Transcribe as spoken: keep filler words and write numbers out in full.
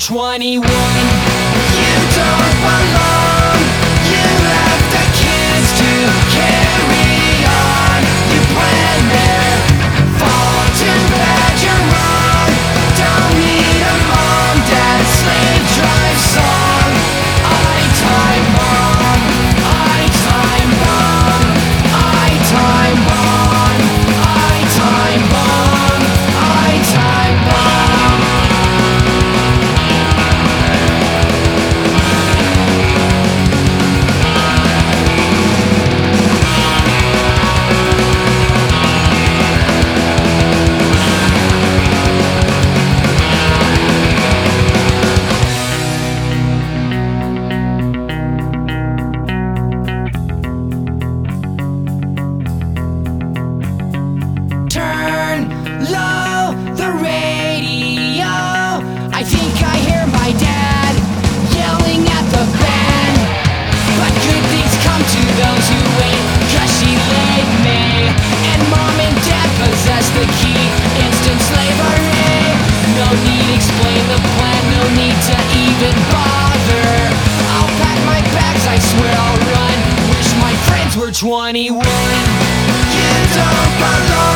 twenty-one. You don't belong. You left the kids to carry on. You planned their fall. Too bad you're wrong. Don't need a mom, dad, slave drive song. I time bomb. I time bomb. I time bomb. I time bomb. I time bomb. Turn low the radio. I think I hear my dad yelling at the band. But good things come to those who wait, 'cause she laid me, and mom and dad possess the key. Instant slavery. No need explain the plan, no need to even bother. I'll pack my bags, I swear I'll run. Wish my friends were twenty-one. You don't belong.